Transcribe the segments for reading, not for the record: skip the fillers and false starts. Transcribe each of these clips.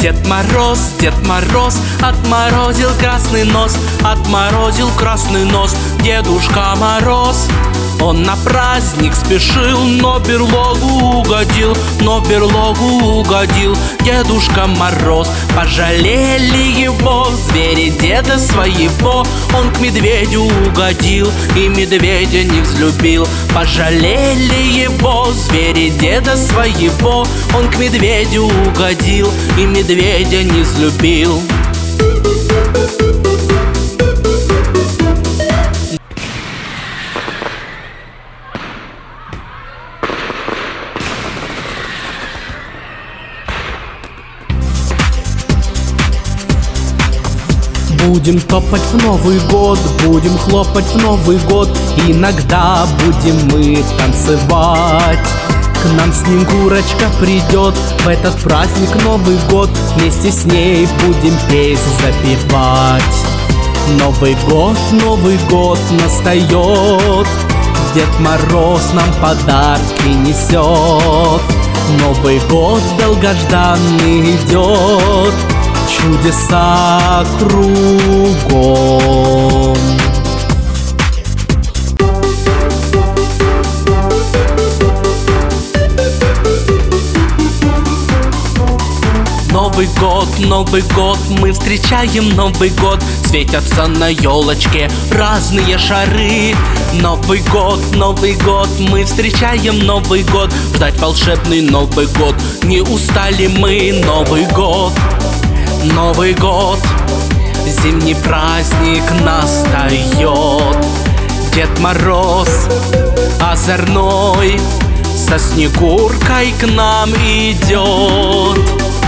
Дед Мороз, отморозил красный нос, отморозил красный нос, Дедушка Мороз. Он на праздник спешил, но берлогу угодил, но берлогу угодил Дедушка Мороз. Пожалели его звери деда своего, он к медведю угодил и медведя не взлюбил. Пожалели его звери деда своего, он к медведю угодил и медведя не взлюбил. Будем топать в Новый год, будем хлопать в Новый год, иногда будем мы танцевать. К нам Снегурочка придет в этот праздник Новый год, вместе с ней будем песнь запевать. Новый год настает, Дед Мороз нам подарки несет. Новый год долгожданный идет, чудеса кругом. Новый год, мы встречаем Новый год, светятся на елочке разные шары. Новый год, мы встречаем Новый год, ждать волшебный Новый год, не устали мы. Новый год, зимний праздник настает. Дед Мороз озорной со Снегуркой к нам идет.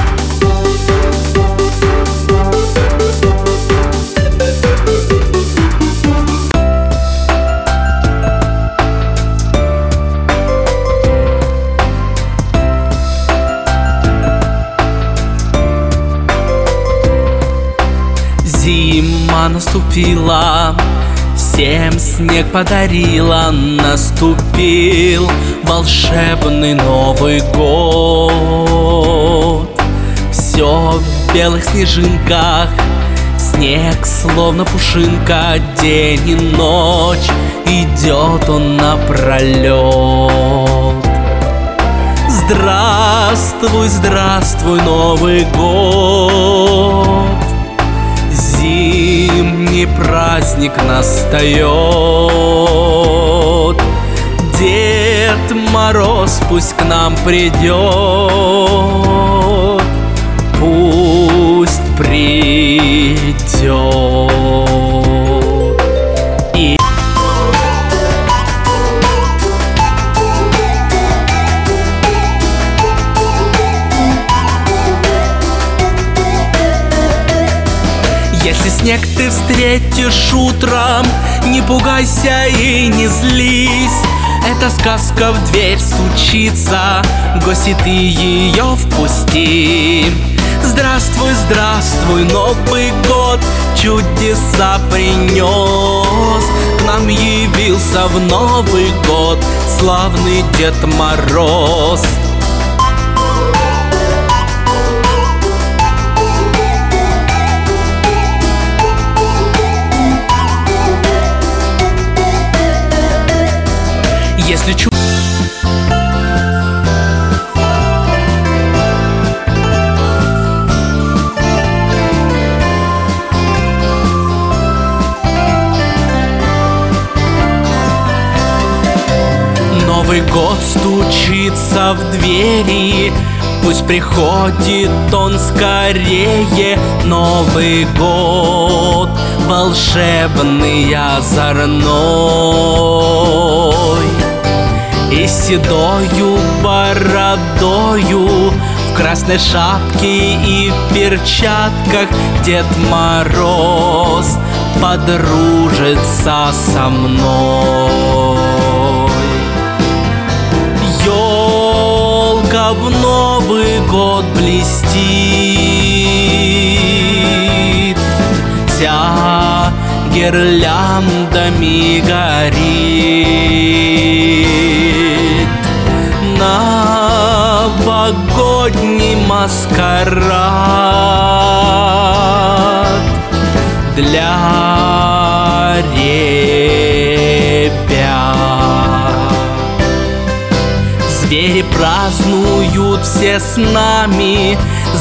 Зима наступила, всем снег подарила, наступил волшебный Новый год. Все в белых снежинках, снег словно пушинка, день и ночь идет он напролет. Здравствуй, здравствуй, Новый год, зимний праздник настает. Дед Мороз пусть к нам придет, пусть придет. Если снег ты встретишь утром, не пугайся и не злись. Эта сказка в дверь стучится, гости, ты ее впусти. Здравствуй, здравствуй, Новый год чудеса принес. К нам явился в Новый год славный Дед Мороз. Если Новый год стучится в двери, пусть приходит он скорее. Новый год волшебный, озорной, и седою бородою, в красной шапке и в перчатках Дед Мороз подружится со мной. Ёлка в Новый год блестит, вся гирляндами горит. Новогодний новогодний маскарад для ребят. Звери празднуют все с нами.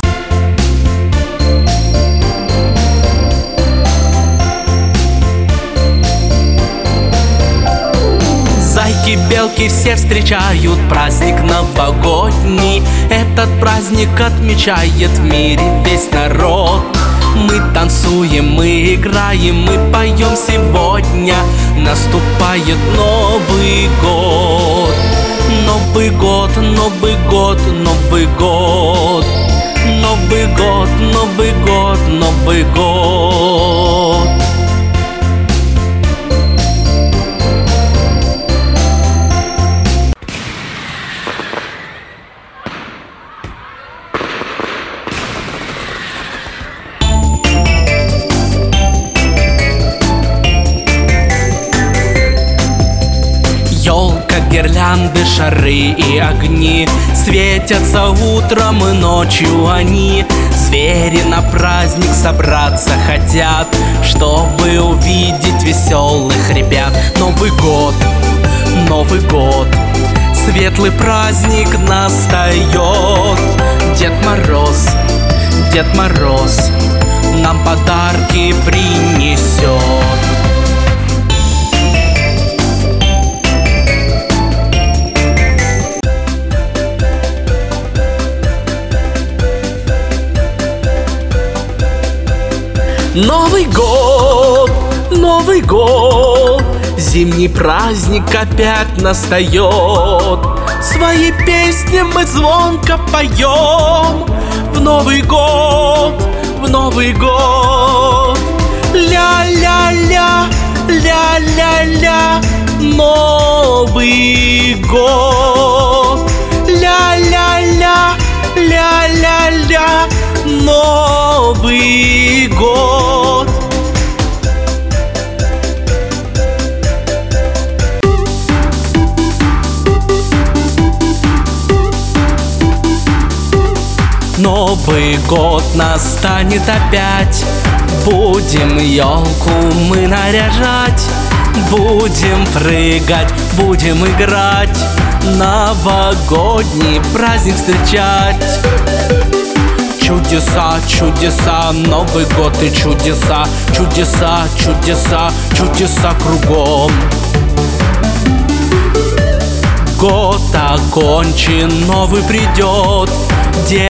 Зайки, белки все встречают праздник новогодний. Этот праздник отмечает в мире весь народ. Мы танцуем, мы играем, мы поем сегодня. Наступает Новый год. Новый год, Новый год, Новый год. Новый год, Новый год, Новый год. Ёлка, гирлянды, шары и огни светятся утром и ночью они. Звери на праздник собраться хотят, чтобы увидеть веселых ребят. Новый год, Новый год, светлый праздник настает. Дед Мороз, Дед Мороз нам подарки принесет. Новый год, Новый год, зимний праздник опять настает. Свои песни мы звонко поем в Новый год, в Новый год. Ля-ля-ля, ля-ля-ля, Новый год. Ля-ля-ля, ля-ля-ля, Новый год. Новый год настанет опять. Будем елку мы наряжать. Будем прыгать, будем играть, новогодний праздник встречать. Чудеса, чудеса, Новый год и чудеса. Чудеса, чудеса, чудеса кругом. Год окончен, новый придет.